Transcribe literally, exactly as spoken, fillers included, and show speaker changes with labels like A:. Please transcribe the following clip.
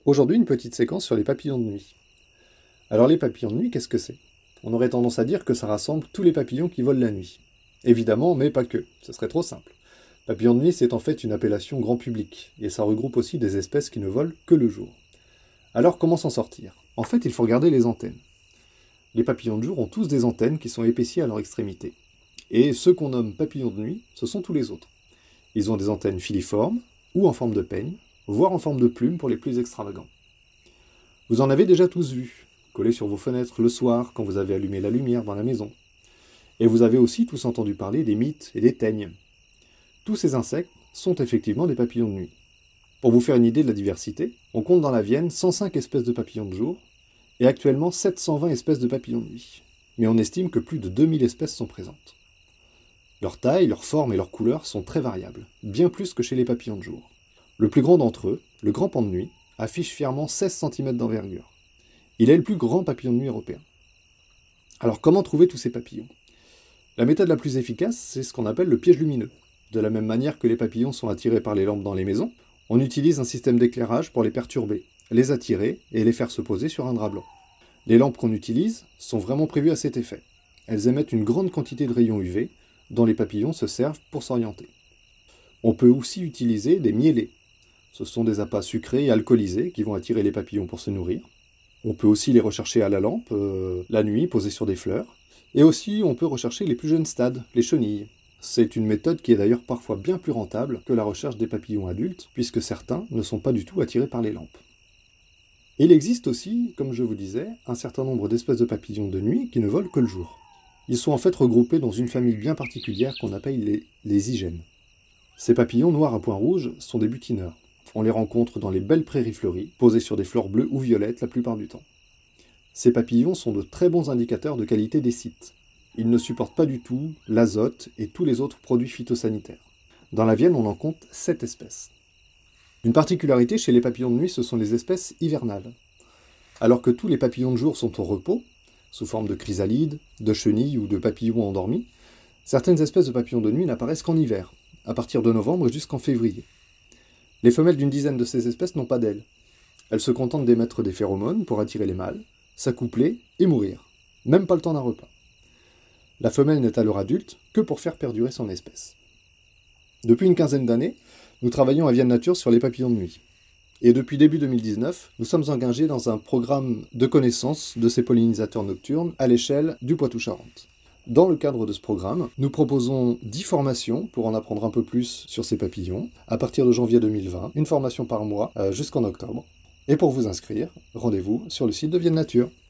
A: Aujourd'hui, une petite séquence sur les papillons de nuit. Alors les papillons de nuit, qu'est-ce que c'est? On aurait tendance à dire que ça rassemble tous les papillons qui volent la nuit. Évidemment, mais pas que, ce serait trop simple. Papillon de nuit, c'est en fait une appellation grand public, et ça regroupe aussi des espèces qui ne volent que le jour. Alors comment s'en sortir? En fait, il faut regarder les antennes. Les papillons de jour ont tous des antennes qui sont épaissies à leur extrémité. Et ceux qu'on nomme papillons de nuit, ce sont tous les autres. Ils ont des antennes filiformes, ou en forme de peigne, voire en forme de plume pour les plus extravagants. Vous en avez déjà tous vu, collés sur vos fenêtres le soir quand vous avez allumé la lumière dans la maison. Et vous avez aussi tous entendu parler des mites et des teignes. Tous ces insectes sont effectivement des papillons de nuit. Pour vous faire une idée de la diversité, on compte dans la Vienne cent cinq espèces de papillons de jour et actuellement sept cent vingt espèces de papillons de nuit. Mais on estime que plus de deux mille espèces sont présentes. Leur taille, leur forme et leur couleur sont très variables, bien plus que chez les papillons de jour. Le plus grand d'entre eux, le grand paon de nuit, affiche fièrement seize centimètres d'envergure. Il est le plus grand papillon de nuit européen. Alors comment trouver tous ces papillons? La méthode la plus efficace, c'est ce qu'on appelle le piège lumineux. De la même manière que les papillons sont attirés par les lampes dans les maisons, on utilise un système d'éclairage pour les perturber, les attirer et les faire se poser sur un drap blanc. Les lampes qu'on utilise sont vraiment prévues à cet effet. Elles émettent une grande quantité de rayons U V, dont les papillons se servent pour s'orienter. On peut aussi utiliser des miellets. Ce sont des appâts sucrés et alcoolisés qui vont attirer les papillons pour se nourrir. On peut aussi les rechercher à la lampe, euh, la nuit, posés sur des fleurs. Et aussi, on peut rechercher les plus jeunes stades, les chenilles. C'est une méthode qui est d'ailleurs parfois bien plus rentable que la recherche des papillons adultes, puisque certains ne sont pas du tout attirés par les lampes. Il existe aussi, comme je vous disais, un certain nombre d'espèces de papillons de nuit qui ne volent que le jour. Ils sont en fait regroupés dans une famille bien particulière qu'on appelle les, les igènes. Ces papillons noirs à points rouges sont des butineurs. On les rencontre dans les belles prairies fleuries, posées sur des fleurs bleues ou violettes la plupart du temps. Ces papillons sont de très bons indicateurs de qualité des sites. Ils ne supportent pas du tout l'azote et tous les autres produits phytosanitaires. Dans la Vienne, on en compte sept espèces. Une particularité chez les papillons de nuit, ce sont les espèces hivernales. Alors que tous les papillons de jour sont au repos, sous forme de chrysalides, de chenilles ou de papillons endormis, certaines espèces de papillons de nuit n'apparaissent qu'en hiver, à partir de novembre jusqu'en février. Les femelles d'une dizaine de ces espèces n'ont pas d'ailes. Elles se contentent d'émettre des phéromones pour attirer les mâles, s'accoupler et mourir. Même pas le temps d'un repas. La femelle n'est à l'heure adulte que pour faire perdurer son espèce. Depuis une quinzaine d'années, nous travaillons à Vienne Nature sur les papillons de nuit. Et depuis début deux mille dix-neuf, nous sommes engagés dans un programme de connaissance de ces pollinisateurs nocturnes à l'échelle du Poitou-Charentes. Dans le cadre de ce programme, nous proposons dix formations pour en apprendre un peu plus sur ces papillons, à partir de janvier deux mille vingt, une formation par mois euh, jusqu'en octobre. Et pour vous inscrire, rendez-vous sur le site de Vienne Nature.